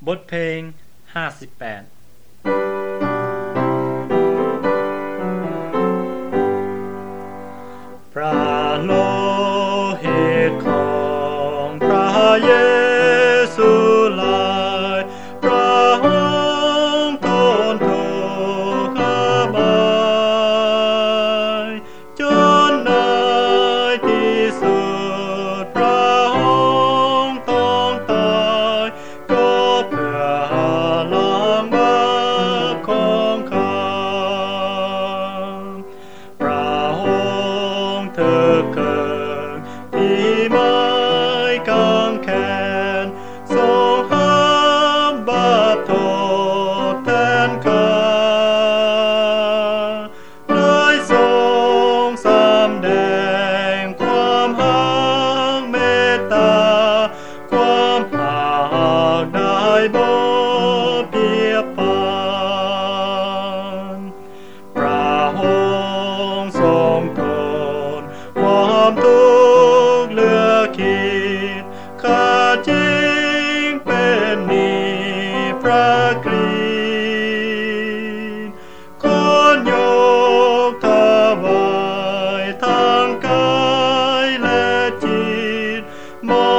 บทเพลง58พระโลหิตของพระเยซูหลายพระองค์ทนทุกข์บายจนในที่สุดพระองค์ต้องตายก็เพื่อล้างบาปของข้าพระองค์เธอเกิดที่ไม้กางแขนทรงห้ามบาปโทษแทนข้าได้ทรงสำแดงความรักเมตตาความรักได้บ่เปรียบปานพระองค์ทรงทนความทุกข์เหลือขีดข้าจริงเป็นหนี้พระกรีสขอยกถวายทางกายและจิตมอ